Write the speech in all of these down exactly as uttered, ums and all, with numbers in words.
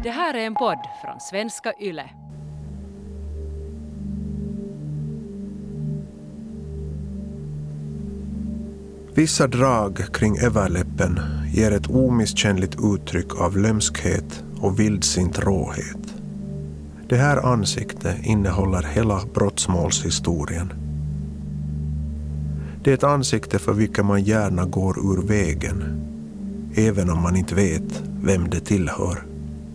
Det här är en podd från Svenska Yle. Vissa drag kring överläppen ger ett omisskännligt uttryck av lömskhet och vildsint råhet. Det här ansiktet innehåller hela brottsmålshistorien. Det är ett ansikte för vilket man gärna går ur vägen, även om man inte vet vem det tillhör.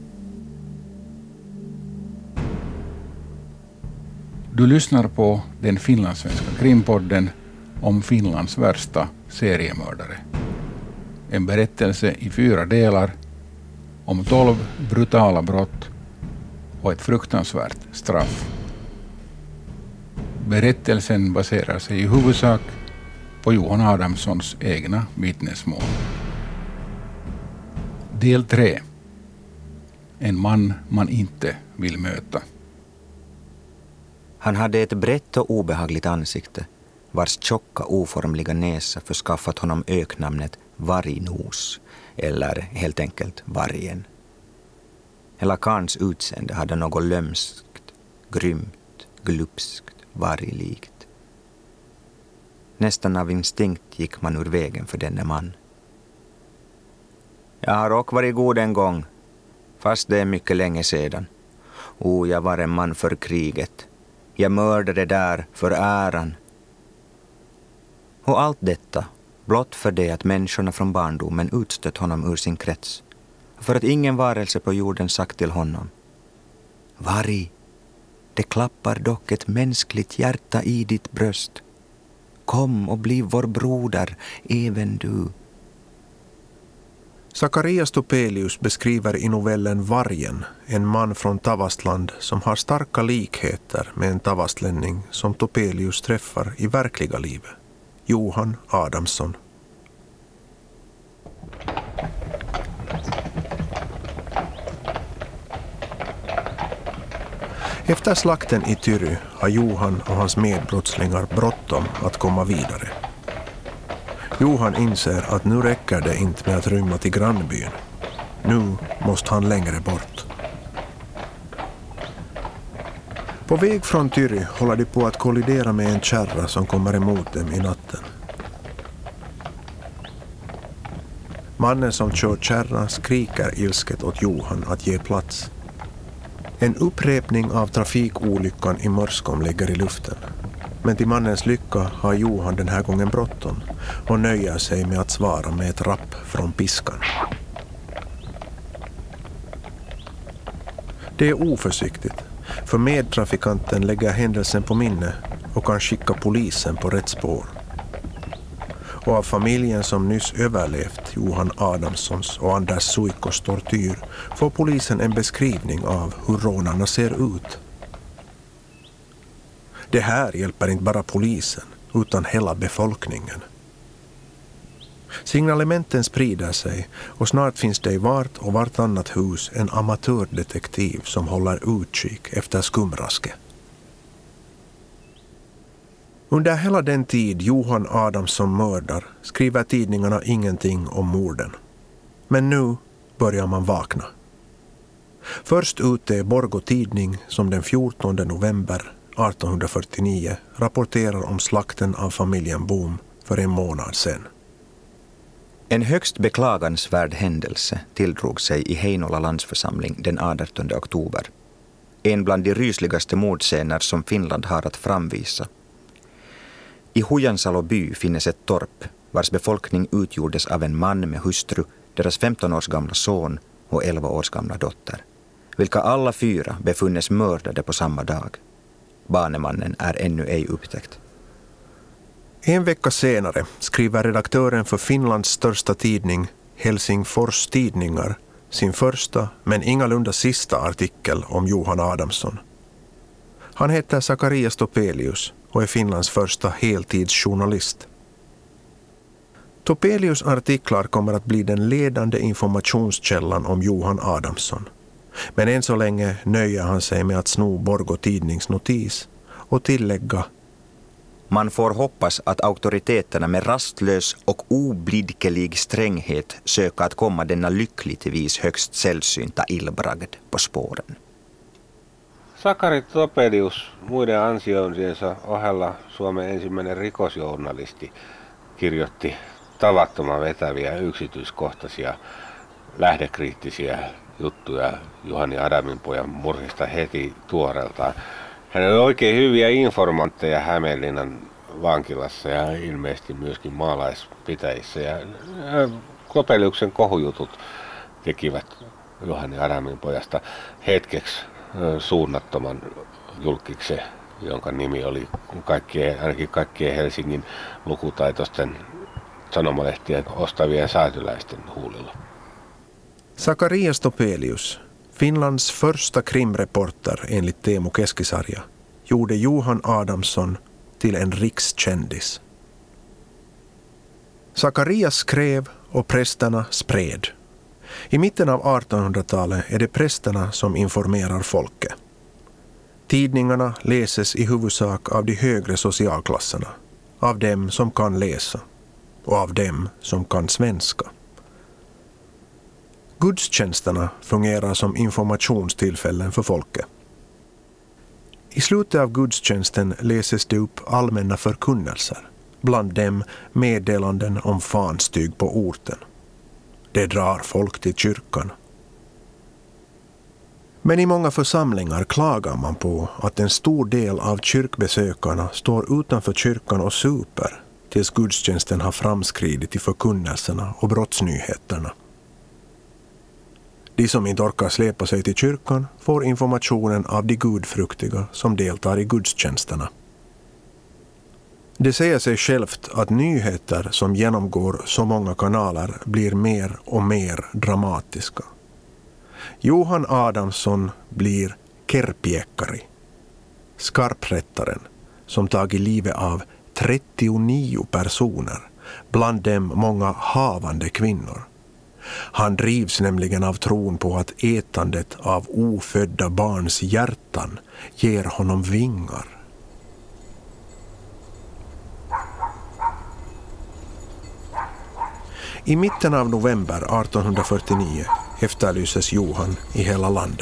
Du lyssnar på den finlandssvenska krimpodden om Finlands värsta seriemördare. En berättelse i fyra delar om tolv brutala brott och ett fruktansvärt straff. Berättelsen baserar sig i huvudsak på Johan Adamssons egna vittnesmål. Del tre. En man man inte vill möta. Han hade ett brett och obehagligt ansikte, vars tjocka oformliga näsa förskaffat honom öknamnet vargnos, eller helt enkelt vargen. Hela karns utseende hade något lömskt, grymt, glupskt, varglikt. Nästan av instinkt gick man ur vägen för denne man. Jag har också varit god en gång, fast det är mycket länge sedan. O, jag var en man för kriget. Jag mördade där för äran. Och allt detta, blott för det att människorna från barndomen utstött honom ur sin krets. För att ingen varelse på jorden sagt till honom: Varg, det klappar dock ett mänskligt hjärta i ditt bröst. Kom och bli vår broder, även du. Zacharias Topelius beskriver i novellen Vargen en man från Tavastland som har starka likheter med en tavastlänning som Topelius träffar i verkliga livet, Johan Adamsson. Efter slakten i Tyry har Johan och hans medbrottslingar bråttom att komma vidare. Johan inser att nu räcker det inte med att rymma till grannbyn. Nu måste han längre bort. På väg från Tyry håller de på att kollidera med en kärra som kommer emot dem i natten. Mannen som kör kärran skriker ilsket åt Johan att ge plats. En upprepning av trafikolyckan i Mörskom ligger i luften. Men till mannens lycka har Johan den här gången bråttom och nöjer sig med att svara med ett rapp från piskan. Det är oförsiktigt, för medtrafikanten lägger händelsen på minne och kan skicka polisen på rätt spår. Och av familjen som nyss överlevt Johan Adamssons och Anders Suikos tortyr får polisen en beskrivning av hur rånarna ser ut. Det här hjälper inte bara polisen, utan hela befolkningen. Signalementen sprider sig och snart finns det i vart och vartannat hus en amatördetektiv som håller utkik efter skumraske. Under hela den tid Johan Adamsson mördar skriver tidningarna ingenting om morden. Men nu börjar man vakna. Först ute är Borgå Tidning som den fjortonde november arton fyrtionio rapporterar om slakten av familjen Boom för en månad sedan. En högst beklagansvärd händelse tildrog sig i Heinola landsförsamling den artonde oktober. En bland de rysligaste mordscener som Finland har att framvisa. I Hujansalo by finnes ett torp vars befolkning utgjordes av en man med hustru, deras femton års gamla son och elva års gamla dotter, vilka alla fyra befunnes mördade på samma dag. Banemannen är ännu ej upptäckt. En vecka senare skriver redaktören för Finlands största tidning, Helsingfors Tidningar, sin första men ingalunda sista artikel om Johan Adamsson. Han heter Zacharias Topelius och är Finlands första heltidsjournalist. Topelius artiklar kommer att bli den ledande informationskällan om Johan Adamsson. Men än så länge nöjer han sig med att sno Borgå Tidnings notis och tillägga: Man får hoppas att auktoriteterna med rastlös och oblidkelig stränghet söker att komma denna lyckligtvis högst sällsynta illbragd på spåren. Sakari Topelius muiden ansioinsiensa ohella Suomen ensimmäinen rikosjournalisti kirjoitti tavattoman vetäviä yksityiskohtaisia lähdekriittisiä juttuja Juhani Adaminpojan murhista heti tuoreeltaan. Hänellä oli oikein hyviä informantteja Hämeenlinnan vankilassa ja ilmeisesti myöskin maalaispitäjissä. Ja Topeliuksen kohujutut tekivät Juhani Adaminpojasta hetkeksi suunnattoman julkiksen, jonka nimi oli kaikkien, ainakin kaikkien Helsingin lukutaitoisten sanomalehtien ostavien säätyläisten huulilla. Sakarias Topelius, Finlands första krimreporter enligt Teemu Keskisarja, gjorde Johan Adamsson till en rikskändis. Sakarias skrev och prästerna spred. I mitten av artonhundratalet är det prästerna som informerar folket. Tidningarna läses i huvudsak av de högre socialklasserna, av dem som kan läsa och av dem som kan svenska. Gudstjänsterna fungerar som informationstillfällen för folket. I slutet av gudstjänsten läses det upp allmänna förkunnelser, bland dem meddelanden om fanstyg på orten. Det drar folk till kyrkan. Men i många församlingar klagar man på att en stor del av kyrkbesökarna står utanför kyrkan och super tills gudstjänsten har framskridit i förkunnelserna och brottsnyheterna. De som inte orkar släpa sig till kyrkan får informationen av de gudfruktiga som deltar i gudstjänsterna. Det säger sig självt att nyheter som genomgår så många kanaler blir mer och mer dramatiska. Johan Adamsson blir Kerpiekari, skarprättaren som tagit livet av trettionio personer, bland dem många havande kvinnor. Han drivs nämligen av tron på att ätandet av ofödda barns hjärtan ger honom vingar. I mitten av november artonhundrafyrtionio efterlyses Johan i hela landet.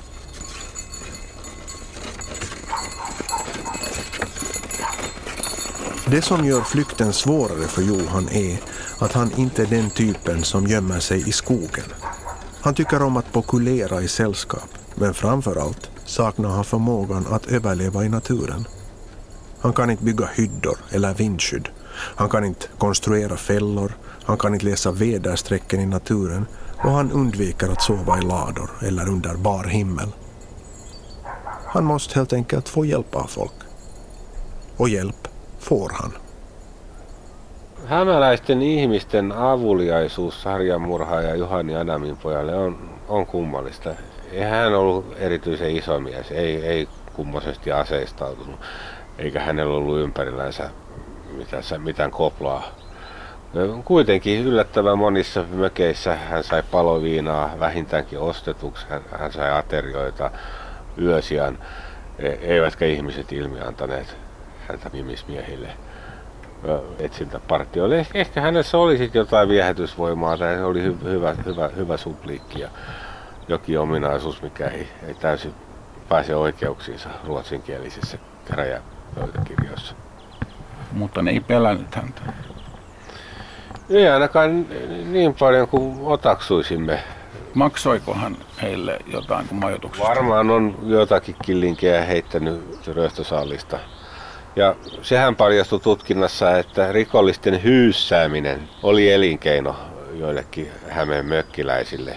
Det som gör flykten svårare för Johan är att han inte är den typen som gömmer sig i skogen. Han tycker om att pokulera i sällskap, men framförallt saknar han förmågan att överleva i naturen. Han kan inte bygga hyddor eller vindskydd. Han kan inte konstruera fällor. Han kan inte läsa väderstrecken i naturen och han undviker att sova i lador eller under bar himmel. Han måste helt enkelt få hjälp av folk. Och hjälp får han. Hämäläisten ihmisten avuliaisuus sarjamurhaaja Juhani Adaminpojalle on, on kummallista. Ei hän ollut erityisen iso mies, ei, ei kummoisesti aseistautunut, eikä hänellä ollut ympärillänsä mitään, mitään koplaa. Kuitenkin yllättävän monissa mökeissä hän sai paloviinaa vähintäänkin ostetuksi, hän, hän sai aterioita yösijan, eivätkä ihmiset ilmiantaneet häntä nimismiehille etsintäpartioille. Ehkä hänessä oli sitten jotain viehätysvoimaa tai oli hy, hyvä, hyvä, hyvä supliikki ja jokin ominaisuus, mikä ei, ei täysin pääse oikeuksiinsa ruotsinkielisissä käräjäpöytäkirjoissa. Mutta ne ei pelännyt häntä. Ei ainakaan niin paljon kuin otaksuisimme. Maksoiko hän heille jotain kuin majoituksesta? Varmaan on jotakin killinkejä heittänyt röstösaalista. Ja sehän paljastui tutkinnassa, että rikollisten hyyssääminen oli elinkeino joillekin Hämeen mökkiläisille.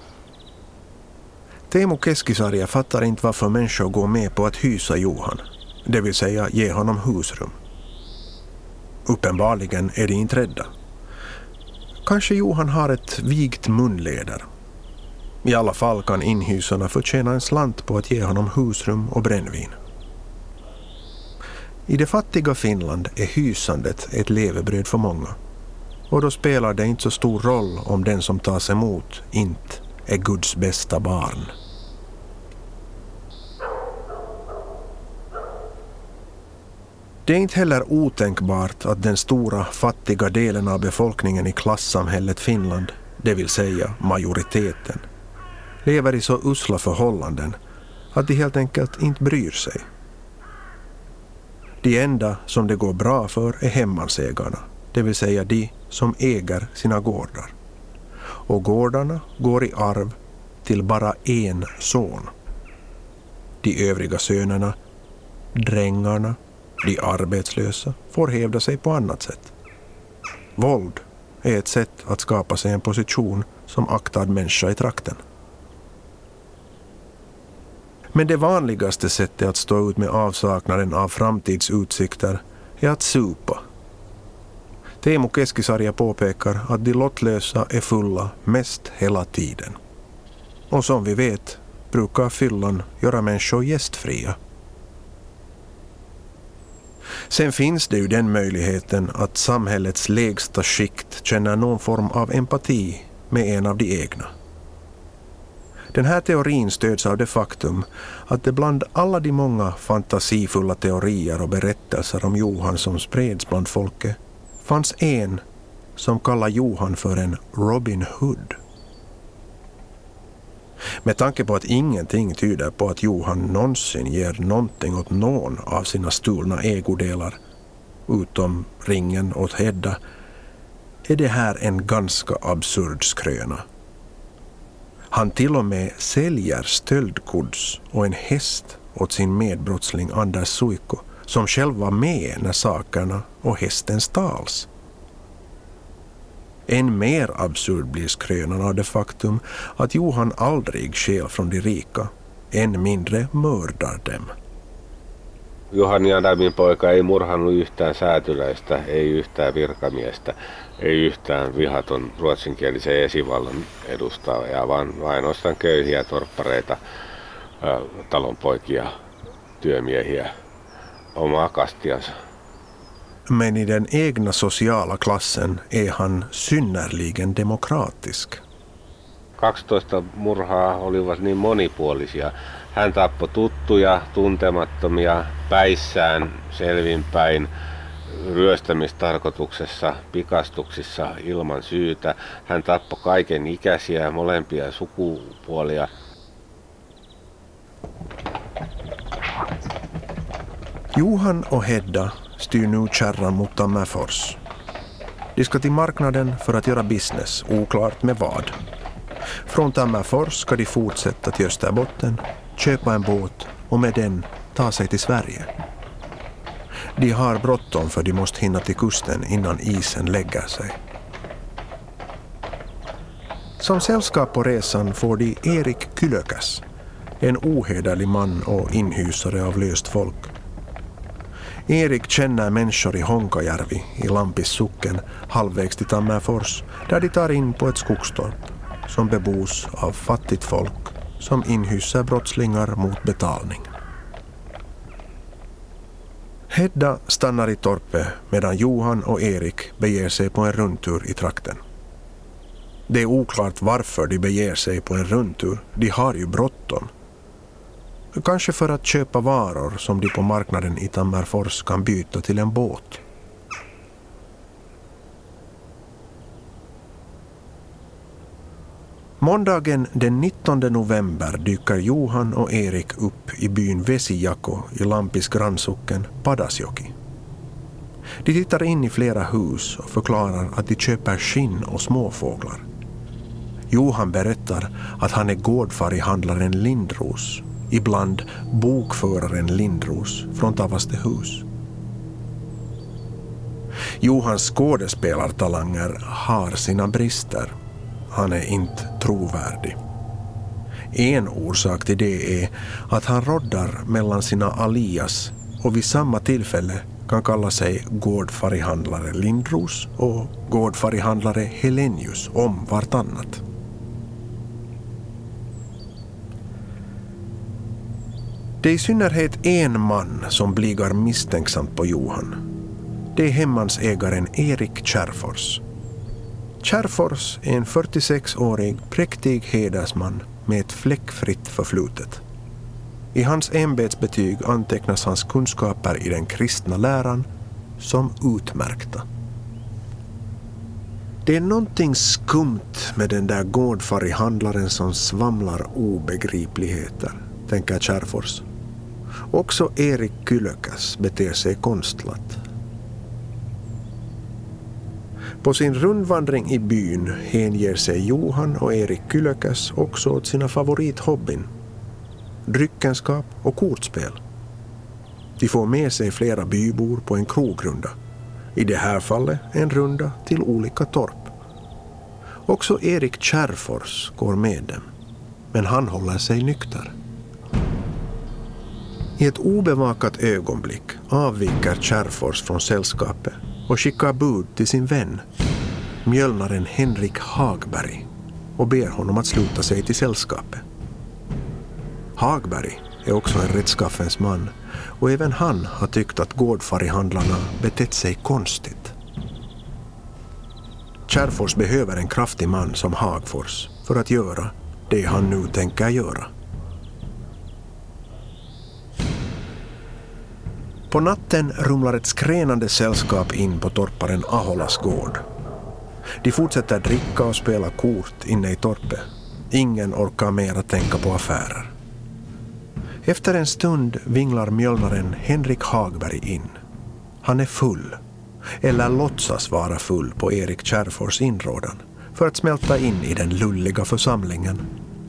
Teemu Keskisarja fattar inte varför människor går med på att hysa Johan, det vill säga ge honom husrum. Uppenbarligen är de inte rädda. Kanske Johan har ett vigt munleder. I alla fall kan inhysarna förtjäna en slant på att ge honom husrum och brännvin. I det fattiga Finland är hysandet ett levebröd för många. Och då spelar det inte så stor roll om den som tas emot inte är Guds bästa barn. Det är inte heller otänkbart att den stora fattiga delen av befolkningen i klassamhället Finland, det vill säga majoriteten, lever i så usla förhållanden att de helt enkelt inte bryr sig. De enda som det går bra för är hemmansägarna, det vill säga de som äger sina gårdar. Och gårdarna går i arv till bara en son. De övriga sönerna, drängarna, de arbetslösa, får hävda sig på annat sätt. Våld är ett sätt att skapa sig en position som aktad människa i trakten. Men det vanligaste sättet att stå ut med avsaknaden av framtidsutsikter är att supa. Teemu Keskisarja påpekar att de lottlösa är fulla mest hela tiden. Och som vi vet brukar fyllan göra människor gästfria. Sen finns det ju den möjligheten att samhällets lägsta skikt känner någon form av empati med en av de egna. Den här teorin stöds av det faktum att det bland alla de många fantasifulla teorier och berättelser om Johan som spreds bland folket fanns en som kallar Johan för en Robin Hood. Med tanke på att ingenting tyder på att Johan någonsin ger någonting åt någon av sina stulna ägodelar, utom ringen åt Hedda, är det här en ganska absurd skröna. Han till och med säljer stöldgods och en häst åt sin medbrottsling Anders Suikko, som själv var med när sakerna och hästen stals. Än mer absurd blir skrönan av det faktum att Johan aldrig stjäl från de rika, än mindre mördar dem. Juhani Adamin poika ei murhannut yhtään säätyläistä, ei yhtään virkamiestä, ei yhtään vihaton ruotsinkielisen esivallan edustajaa, vaan vain ainoastaan köyhiä torppareita, ä, talonpoikia, työmiehiä, omaa kastiansa. Men i den egna sociala klassen är han synnerligen demokratisk. kaksitoista murhaa olivat niin monipuolisia. Hän tappoi tuttuja, tuntemattomia, päissään, selvinpäin, ryöstämistarkoituksessa, pikastuksissa ilman syytä. Hän tappoi kaiken ikäisiä, molempia sukupuolia. Johan och Hedda styr nu kärran mot Tammerfors. De ska till marknaden för att göra business, oklart med vad. Från Tammerfors ska de fortsätta till Österbotten, köpa en båt och med den ta sig till Sverige. De har bråttom för de måste hinna till kusten innan isen lägger sig. Som sällskap på resan får de Erik Kylökäs, en ohederlig man och inhysare av löst folk. Erik känner människor i Honkajärvi i Lampis socken halvvägs till Tammerfors, där de tar in på ett skogstorp som bebos av fattigt folk som inhyser brottslingar mot betalning. Hedda stannar i torpet medan Johan och Erik beger sig på en rundtur i trakten. Det är oklart varför de beger sig på en rundtur, de har ju bråttom. Kanske för att köpa varor som de på marknaden i Tammerfors kan byta till en båt. Måndagen den nittonde november dyker Johan och Erik upp i byn Vesijako i Lampis grannsocken Padasjoki. De tittar in i flera hus och förklarar att de köper skinn och småfåglar. Johan berättar att han är gårdfarihandlaren Lindros, ibland bokföraren Lindros från Tavastehus. Johans skådespelartalanger har sina brister. Han är inte trovärdig. En orsak till det är att han roddar mellan sina alias och vid samma tillfälle kan kalla sig gårdfarihandlare Lindros och gårdfarihandlare Helenius om vartannat. Det är i synnerhet en man som blir misstänksamt på Johan. Det är hemmansägaren Erik Kärfors. Kärfors är en fyrtiosexårig präktig hedersman med ett fläckfritt förflutet. I hans ämbetsbetyg antecknas hans kunskaper i den kristna läran som utmärkta. Det är någonting skumt med den där gårdfarihandlaren som svamlar obegripligheter, tänker Kärrfors. Också Erik Kylökäs beter sig konstlat. På sin rundvandring i byn hänger sig Johan och Erik Kylökäs också åt sina favorithobbyn, dryckenskap och kortspel. De får med sig flera bybor på en krogrunda. I det här fallet en runda till olika torp. Också Erik Kärrfors går med dem, men han håller sig nykter. I ett obevakat ögonblick avviker Kärrfors från sällskapet och skickar bud till sin vän, mjölnaren Henrik Hagberg, och ber honom att sluta sig till sällskapet. Hagberg är också en rättskaffens man, och även han har tyckt att gårdfarihandlarna betett sig konstigt. Kärrfors behöver en kraftig man som Hagfors för att göra det han nu tänker göra. På natten rumlar ett skränande sällskap in på torparen Aholas gård. De fortsätter dricka och spela kort inne i torpet. Ingen orkar mer att tänka på affärer. Efter en stund vinglar mjölnaren Henrik Hagberg in. Han är full, eller låtsas vara full på Erik Kärrfors inrådan, för att smälta in i den lulliga församlingen.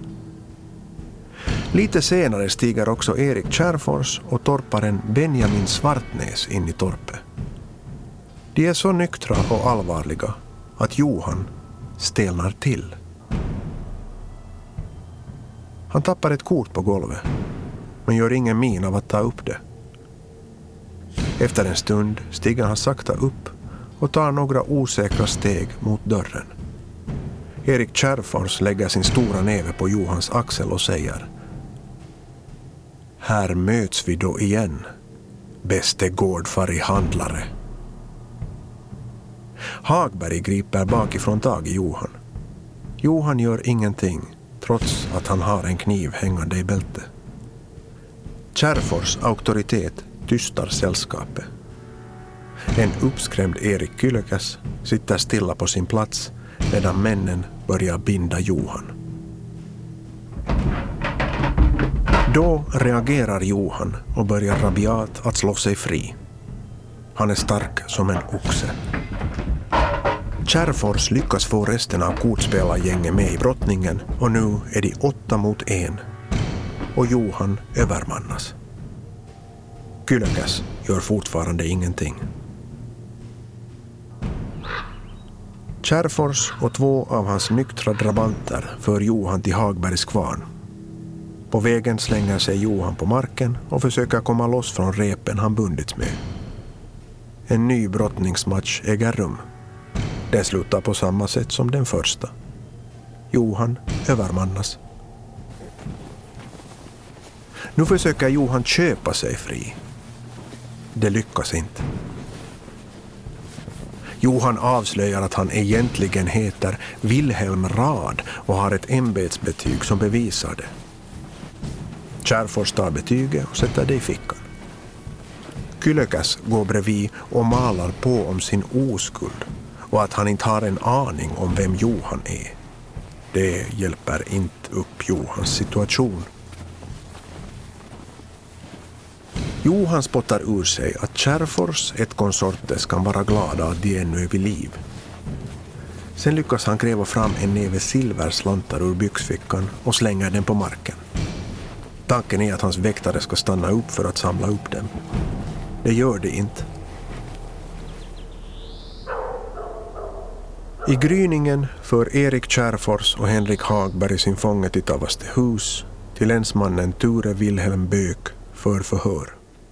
Lite senare stiger också Erik Kärrfors och torparen Benjamin Svartnäs in i torpet. De är så nyktra och allvarliga att Johan stelnar till. Han tappar ett kort på golvet, men gör ingen min av att ta upp det. Efter en stund stiger han sakta upp och tar några osäkra steg mot dörren. Erik Kärrfors lägger sin stora näve på Johans axel och säger: "Här möts vi då igen, bäste gårdfarihandlare." Hagberg griper bakifrån tag i Johan. Johan gör ingenting, trots att han har en kniv hängande i bältet. Kärrfors auktoritet tystar sällskapet. En uppskrämd Erik Kylökäs sitter stilla på sin plats medan männen börjar binda Johan. Då reagerar Johan och börjar rabiat att slå sig fri. Han är stark som en oxe. Kärrfors lyckas få resten av kortspelargänget med i brottningen, och nu är de åtta mot en. Och Johan övermannas. Kylökäs gör fortfarande ingenting. Kärrfors och två av hans nyktra drabanter för Johan till Hagbergs kvarn. På vägen slänger sig Johan på marken och försöker komma loss från repen han bundits med. En ny brottningsmatch äger rum. Den slutar på samma sätt som den första. Johan övermannas. Nu försöker Johan köpa sig fri. Det lyckas inte. Johan avslöjar att han egentligen heter Wilhelm Rad och har ett ämbetsbetyg som bevisar det. Kärrfors tar betyget och sätter det i fickan. Kylökäs går bredvid och malar på om sin oskuld och att han inte har en aning om vem Johan är. Det hjälper inte upp Johans situation. Johan spottar ur sig att Kärrfors ett konsortes kan vara glada att de ännu är vid liv. Sen lyckas han gräva fram en näve silverslantar ur byxfickan och slänger den på marken. Tanken är att hans väktare ska stanna upp för att samla upp dem. Det gör det inte. I gryningen för Erik Kärrfors och Henrik Hagberg sin fånge till Tavastehus till länsmannen Ture Wilhelm Bök för förhör.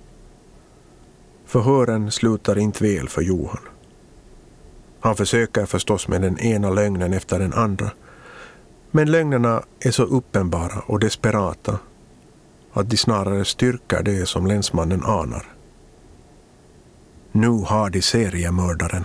Förhören slutar inte väl för Johan. Han försöker förstås med den ena lögnen efter den andra, men lögnerna är så uppenbara och desperata att de snarare styrker det som länsmannen anar. Nu har de seriemördaren.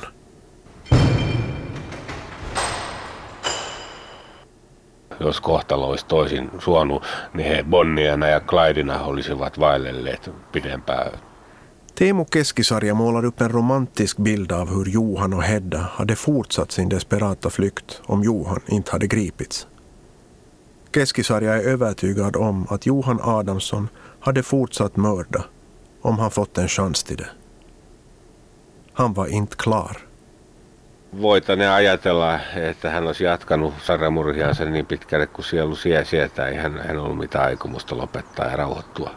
jos kohtalo olisi toisin suonut, niin he Bonniana ja Clydena olisivat vaellelleet pidempään. Teemu Keskisarja målar upp en romantisk bild av hur Johan och Hedda hade fortsatt sin desperata flykt om Johan inte hade gripits. Keskisarja är övertygad om att Johan Adamsson hade fortsatt mörda om han fått en chans till det. Han var inte klar. Voitaneen ajatella, että hän olisi jatkanut sarjamurhiansa niin pitkälle kuin sielu sie sietää. Ei hän, hän ollut mitään aikomusta lopettaa ja rauhoittua.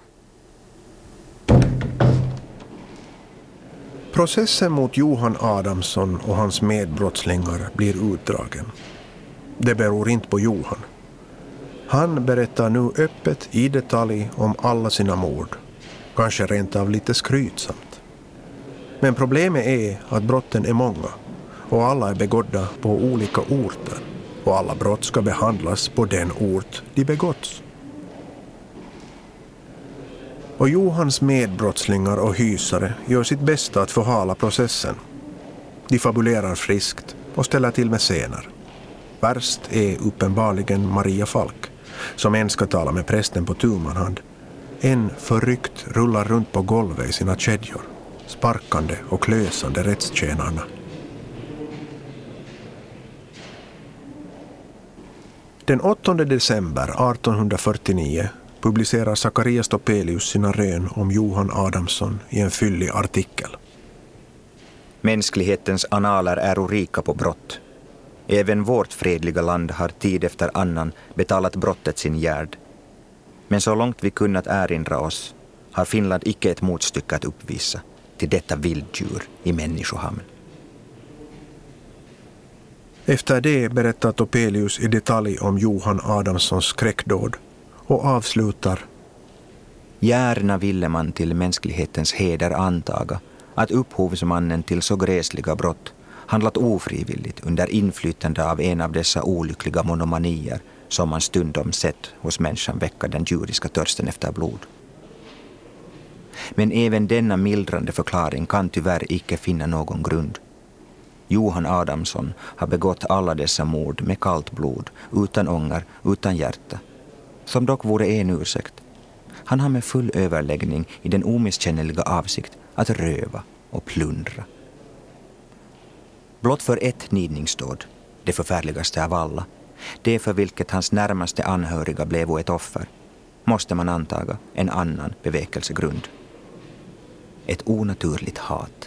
Processen mot Johan Adamsson och hans medbrottslingar blir utdragen. Det beror inte på Johan. Han berättar nu öppet i detalj om alla sina mord. Kanske rent av lite skrytsamt. Men problemet är att brotten är många. Och alla är begådda på olika orter. Och alla brott ska behandlas på den ort de begåtts. Och Johans medbrottslingar och hysare gör sitt bästa att förhala processen. De fabulerar friskt och ställer till med scener. Värst är uppenbarligen Maria Falk, som en ska tala med prästen på Tumanhand. En förryckt rullar runt på golvet i sina kedjor, sparkande och klösande rättstjänarna. Den åttonde december artonhundrafyrtionio publicerar Zacharias Topelius sina rön om Johan Adamsson i en fyllig artikel. Mänsklighetens analer är rika på brott. Även vårt fredliga land har tid efter annan betalat brottet sin gärd. Men så långt vi kunnat erinra oss har Finland icke ett motstycke att uppvisa till detta vilddjur i människohamn. Efter det berättar Topelius i detalj om Johan Adamssons skräckdåd och avslutar: Gärna ville man till mänsklighetens heder antaga att upphovsmannen till så gräsliga brott handlat ofrivilligt under inflytande av en av dessa olyckliga monomanier som man stundom sett hos människan väcka den djuriska törsten efter blod. Men även denna mildrande förklaring kan tyvärr icke finna någon grund. Johan Adamsson har begått alla dessa mord med kallt blod, utan ånger, utan hjärta. Som dock vore en ursäkt. Han har med full överläggning i den omisskännliga avsikt att röva och plundra. Blott för ett nidningsdåd, det förfärligaste av alla, det för vilket hans närmaste anhöriga blev ett offer, måste man antaga en annan bevekelsegrund. Ett onaturligt hat.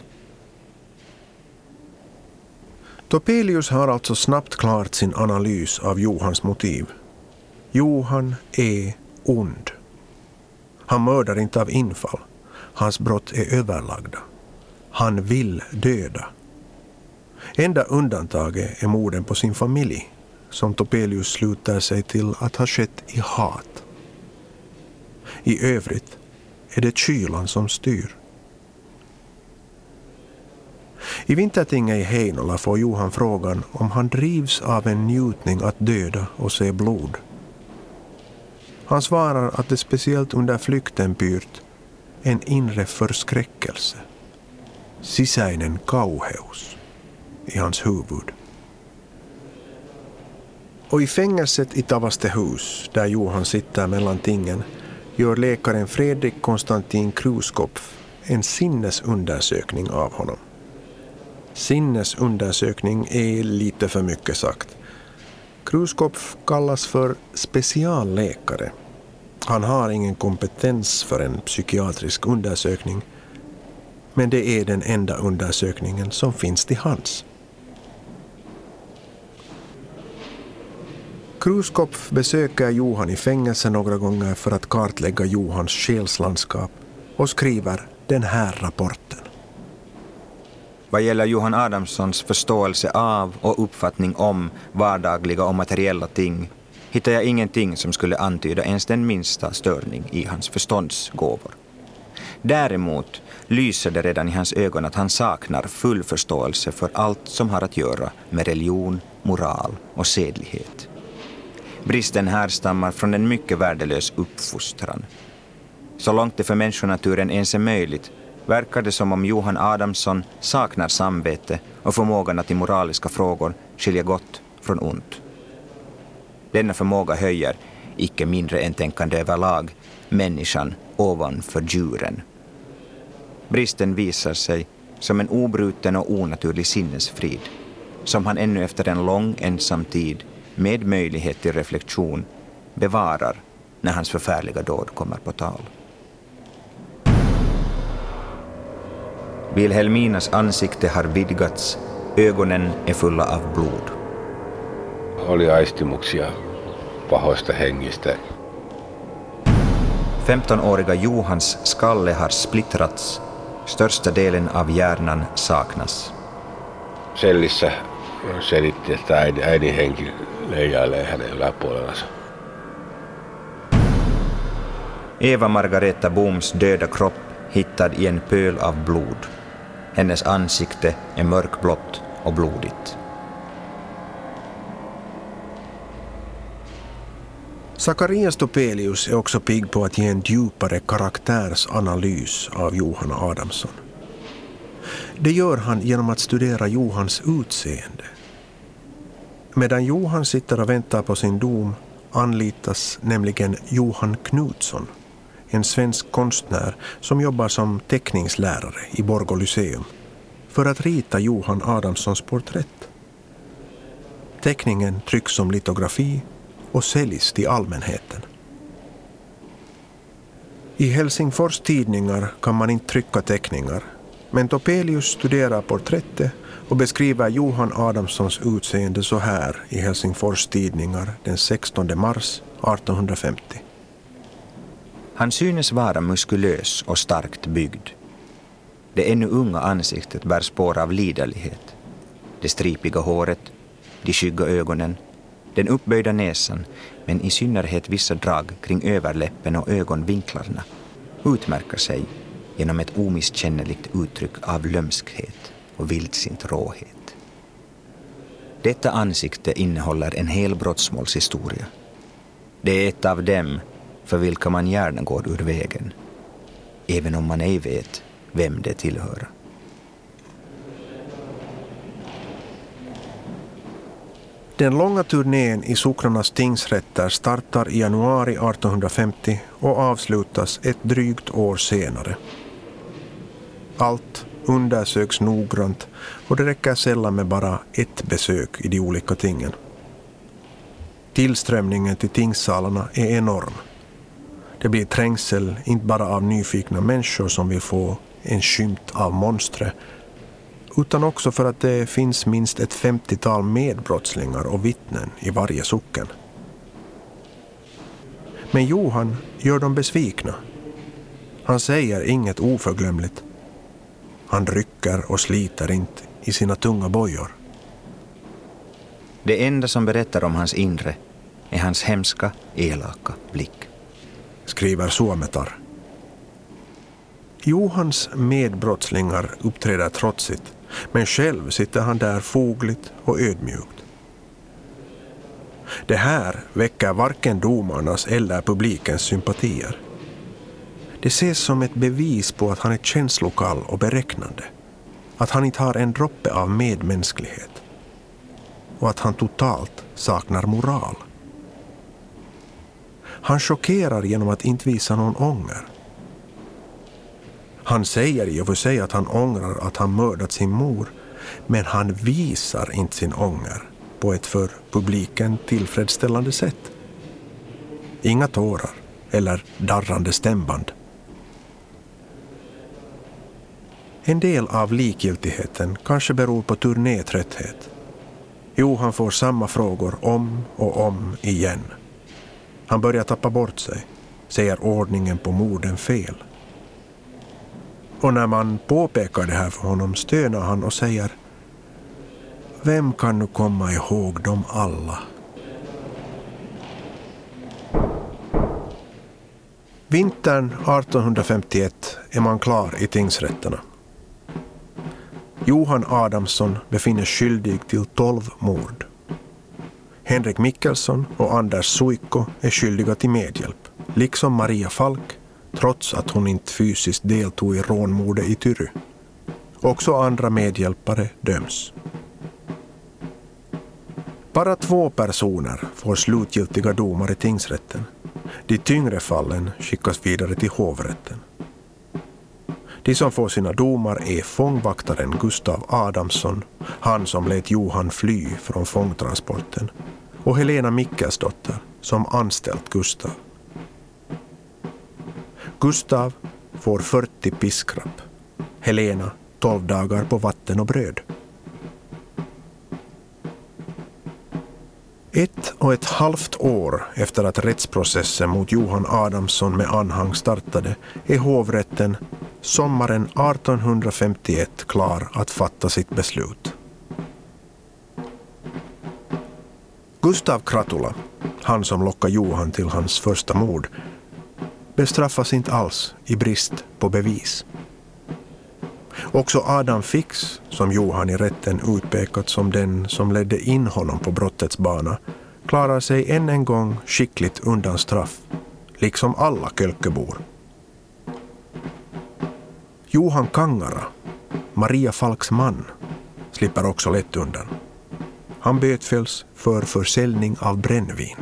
Topelius har alltså snabbt klart sin analys av Johans motiv. Johan är ond. Han mördar inte av infall. Hans brott är överlagda. Han vill döda. Enda undantaget är morden på sin familj, som Topelius slutar sig till att ha skett i hat. I övrigt är det kylan som styr. I Vintertinget i Heinola får Johan frågan om han drivs av en njutning att döda och se blod. Han svarar att det speciellt under flykten pyrt en inre förskräckelse, sisäinen kauheus, i hans huvud. Och i fängelset i Tavastehus, där Johan sitter mellan tingen, gör läkaren Fredrik Konstantin Kruskopf en sinnesundersökning av honom. Sinnesundersökning är lite för mycket sagt. Kruskopf kallas för specialläkare. Han har ingen kompetens för en psykiatrisk undersökning, men det är den enda undersökningen som finns till hands. Kruskopf besöker Johan i fängelse några gånger för att kartlägga Johans själslandskap och skriver den här rapporten. Vad gäller Johan Adamssons förståelse av och uppfattning om vardagliga och materiella ting hittar jag ingenting som skulle antyda ens den minsta störning i hans förståndsgåvor. Däremot lyser det redan i hans ögon att han saknar full förståelse för allt som har att göra med religion, moral och sedlighet. Bristen härstammar från en mycket värdelös uppfostran. Så långt det för människonaturen ens är möjligt verkar det som om Johan Adamsson saknar samvete och förmågan att i moraliska frågor skilja gott från ont. Denna förmåga höjer, icke mindre än tänkande överlag, människan ovanför djuren. Bristen visar sig som en obruten och onaturlig sinnesfrid, som han ännu efter en lång ensam tid med möjlighet till reflektion bevarar när hans förfärliga dåd kommer på tal. Vilhelminas ansikte har vidgats, ögonen är fulla av blod. Oli aistimuksia pahoista hengistä. femtonåriga Johans skalle har splittrats, största delen av hjärnan saknas. Sellissä selitti, että äidin, äidin henki leijailee hänen yläpuolellansa. Eva Margareta Booms döda kropp hittad i en pöl av blod. Hennes ansikte är mörkblått och blodigt. Zacharias Topelius är också pigg på att ge en djupare karaktärsanalys av Johan Adamsson. Det gör han genom att studera Johans utseende. Medan Johan sitter och väntar på sin dom anlitas nämligen Johan Knutsson, en svensk konstnär som jobbar som teckningslärare i Borgå Lyceum, för att rita Johan Adamssons porträtt. Teckningen trycks som litografi och säljs till allmänheten. I Helsingfors tidningar kan man inte trycka teckningar, men Topelius studerar porträttet och beskriver Johan Adamssons utseende så här i Helsingfors tidningar den sextonde mars artonhundrafemtio. Han synes vara muskulös och starkt byggd. Det ännu unga ansiktet bär spår av liderlighet. Det stripiga håret, de skygga ögonen, den uppböjda näsan, men i synnerhet vissa drag kring överläppen och ögonvinklarna utmärker sig genom ett omisskännligt uttryck av lömskhet och vildsint råhet. Detta ansikte innehåller en hel brottsmålshistoria. Det är ett av dem för vilka man gärna går ur vägen, även om man ej vet vem det tillhör. Den långa turnén i socknarnas tingsrätter startar i januari artonhundrafemtio och avslutas ett drygt år senare. Allt undersöks noggrant och det räcker sällan med bara ett besök i de olika tingen. Tillströmningen till tingssalarna är enorm. Det blir trängsel inte bara av nyfikna människor som vill få en skymt av monstret, utan också för att det finns minst ett femtiotal medbrottslingar och vittnen i varje socken. Men Johan gör dem besvikna. Han säger inget oförglömligt. Han rycker och sliter inte i sina tunga bojor. Det enda som berättar om hans inre är hans hemska, elaka blick, skriver Suometar. Johans medbrottslingar uppträder trotsigt, men själv sitter han där fogligt och ödmjukt. Det här väcker varken domarnas eller publikens sympatier. Det ses som ett bevis på att han är känslokall och beräknande, att han inte har en droppe av medmänsklighet och att han totalt saknar moral. Han chockerar genom att inte visa någon ånger. Han säger i och för sig att han ångrar att han mördat sin mor, men han visar inte sin ånger på ett för publiken tillfredsställande sätt. Inga tårar eller darrande stämband. En del av likgiltigheten kanske beror på turnétrötthet. Johan får samma frågor om och om igen. Han börjar tappa bort sig, säger ordningen på morden fel. Och när man påpekar det här för honom stönar han och säger: vem kan nu komma ihåg dem alla? Vintern artonhundrafemtioett är man klar i tingsrätterna. Johan Adamsson befinnes skyldig till tolv mord. Henrik Mikkelsson och Anders Suikko är skyldiga till medhjälp, liksom Maria Falk, trots att hon inte fysiskt deltog i rånmordet i Tyry. Också andra medhjälpare döms. Bara två personer får slutgiltiga domar i tingsrätten. De tyngre fallen skickas vidare till hovrätten. De som får sina domar är fångvaktaren Gustav Adamsson, han som lät Johan fly från fångtransporten, och Helena Mikkelsdotter som anställt Gustav. Gustav får fyrtio piskrapp, Helena tolv dagar på vatten och bröd. Ett och ett halvt år efter att rättsprocessen mot Johan Adamsson med anhang startade är hovrätten sommaren arton femtioett klar att fatta sitt beslut. Gustav Kratula, han som lockade Johan till hans första mord, bestraffas inte alls i brist på bevis. Också Adam Fix, som Johan i rätten utpekat som den som ledde in honom på brottets bana, klarar sig än en gång skickligt undan straff, liksom alla Kölkebor. Johan Kangara, Maria Falks man, slipper också lätt undan. Han bötfälls för försäljning av brännvin.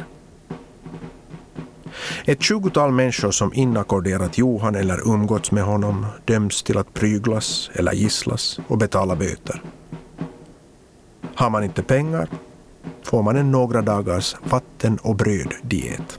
Ett tjugotal människor som inackorderat Johan eller umgåtts med honom döms till att pryglas eller gisslas och betala böter. Har man inte pengar får man en några dagars vatten- och bröddiet.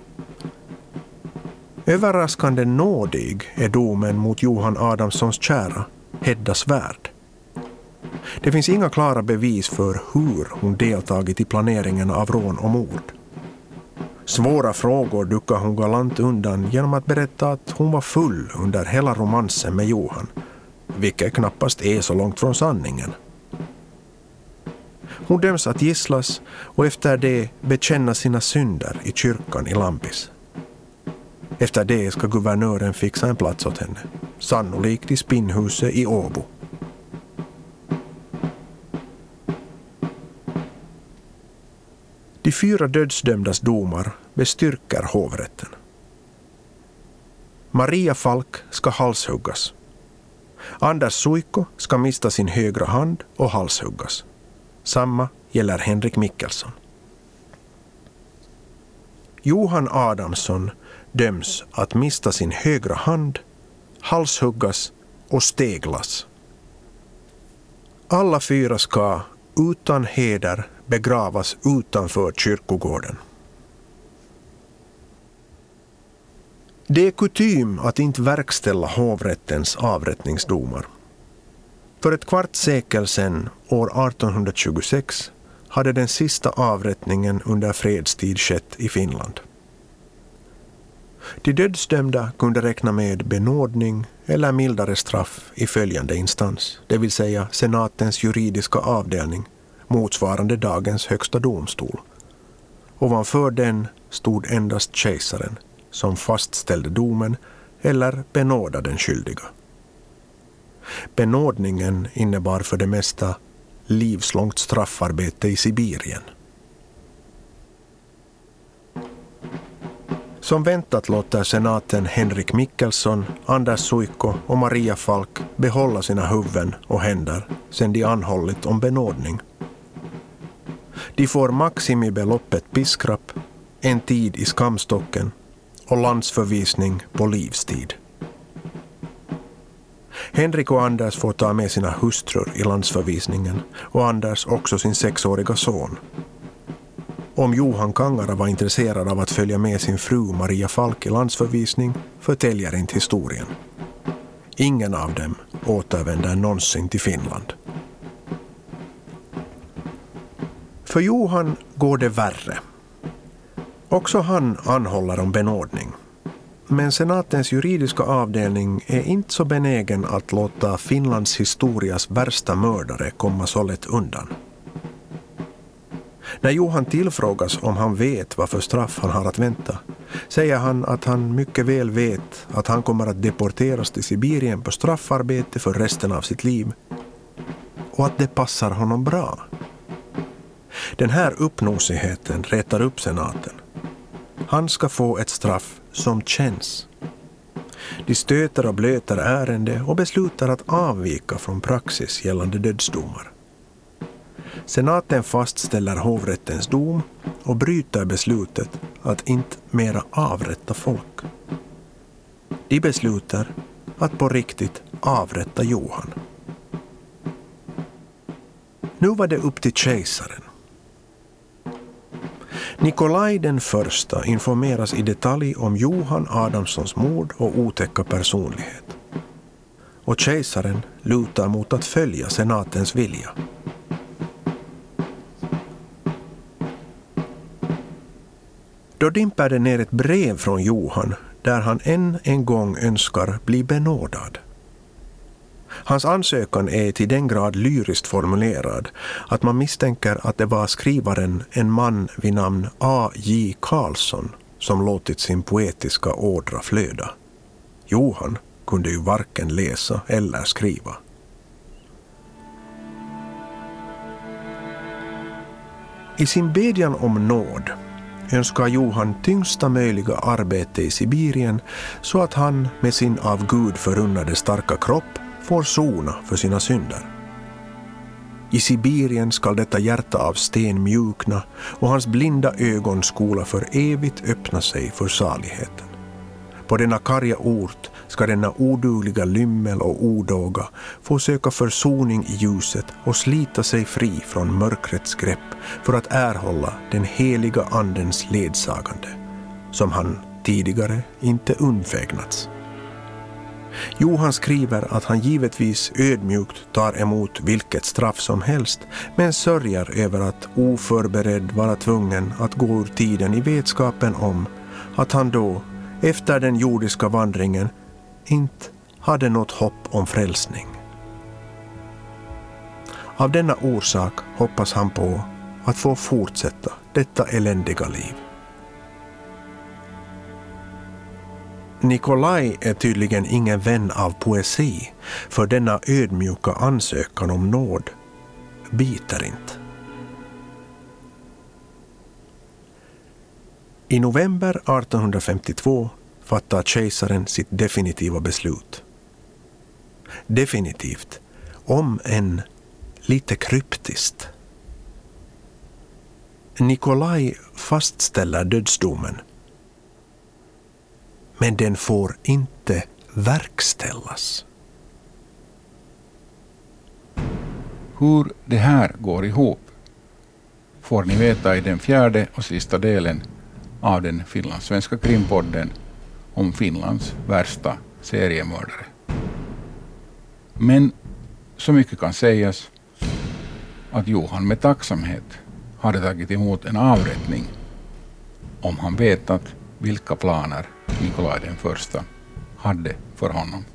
Överraskande nådig är domen mot Johan Adamssons kära, Hedda Svärd. Det finns inga klara bevis för hur hon deltagit i planeringen av rån och mord. Svåra frågor duckar hon galant undan genom att berätta att hon var full under hela romansen med Johan, vilket knappast är så långt från sanningen. Hon döms att gisslas och efter det bekänna sina synder i kyrkan i Lampis. Efter det ska guvernören fixa en plats åt henne, sannolikt i spinnhuset i Åbo. De fyra dödsdömdas domar bestyrker hovrätten. Maria Falk ska halshuggas. Anders Suikko ska mista sin högra hand och halshuggas. Samma gäller Henrik Mikkelsson. Johan Adamsson döms att mista sin högra hand, halshuggas och steglas. Alla fyra ska utan heder begravas utanför kyrkogården. Det är kutym att inte verkställa hovrättens avrättningsdomar. För ett kvart sekel sedan, år arton tjugosex, hade den sista avrättningen under fredstid skett i Finland. De dödsdömda kunde räkna med benådning eller mildare straff i följande instans, det vill säga senatens juridiska avdelning, motsvarande dagens högsta domstol. Ovanför den stod endast kejsaren, som fastställde domen eller benådade den skyldiga. Benådningen innebar för det mesta livslångt straffarbete i Sibirien. Som väntat låter senaten Henrik Mikkelsson, Anders Suikko och Maria Falk behålla sina huvuden och händer sedan de anhållit om benådning. De får maximibeloppet piskrapp, en tid i skamstocken och landsförvisning på livstid. Henrik och Anders får ta med sina hustrur i landsförvisningen och Anders också sin sexåriga son. Om Johan Kangara var intresserad av att följa med sin fru Maria Falk i landsförvisning förtäljer inte historien. Ingen av dem återvänder någonsin till Finland. För Johan går det värre. Också han anhåller om benådning. Men senatens juridiska avdelning är inte så benägen att låta Finlands historias värsta mördare komma så lätt undan. När Johan tillfrågas om han vet vad för straff han har att vänta, säger han att han mycket väl vet att han kommer att deporteras till Sibirien på straffarbete för resten av sitt liv och att det passar honom bra. Den här uppnosigheten retar upp senaten. Han ska få ett straff som känns. De stöter och blöter ärende och beslutar att avvika från praxis gällande dödsdomar. Senaten fastställer hovrättens dom och bryter beslutet att inte mera avrätta folk. De beslutar att på riktigt avrätta Johan. Nu var det upp till kejsaren. Nikolaj den första informeras i detalj om Johan Adamssons mord och otäcka personlighet. Och kejsaren lutar mot att följa senatens vilja. Då dimper det ner ett brev från Johan där han än en gång önskar bli benådad. Hans ansökan är till den grad lyriskt formulerad att man misstänker att det var skrivaren, en man vid namn A J Karlsson, som låtit sin poetiska ådra flöda. Johan kunde ju varken läsa eller skriva. I sin bedjan om nåd önskar Johan tyngsta möjliga arbete i Sibirien så att han med sin av Gud förunnade starka kropp får sona för sina synder. I Sibirien skall detta hjärta av sten mjukna och hans blinda ögon skola för evigt öppna sig för saligheten. På denna karga ort ska denna odugliga lymmel och odåga få söka försoning i ljuset och slita sig fri från mörkrets grepp för att erhålla den heliga andens ledsagande, som han tidigare inte undfägnats. Johan skriver att han givetvis ödmjukt tar emot vilket straff som helst, men sörjer över att oförberedd vara tvungen att gå ur tiden i vetskapen om att han då, efter den jordiska vandringen, inte hade något hopp om frälsning. Av denna orsak hoppas han på att få fortsätta detta eländiga liv. Nikolaj är tydligen ingen vän av poesi, för denna ödmjuka ansökan om nåd biter inte. I november arton femtiotvå fattar kejsaren sitt definitiva beslut. Definitivt, om än lite kryptiskt. Nikolaj fastställer dödsdomen. Men den får inte verkställas. Hur det här går ihop får ni veta i den fjärde och sista delen av den finlandssvenska krimpodden om Finlands värsta seriemördare. Men så mycket kan sägas att Johan med tacksamhet hade tagit emot en avrättning om han vetat vilka planer Nikolaj den första hade för honom.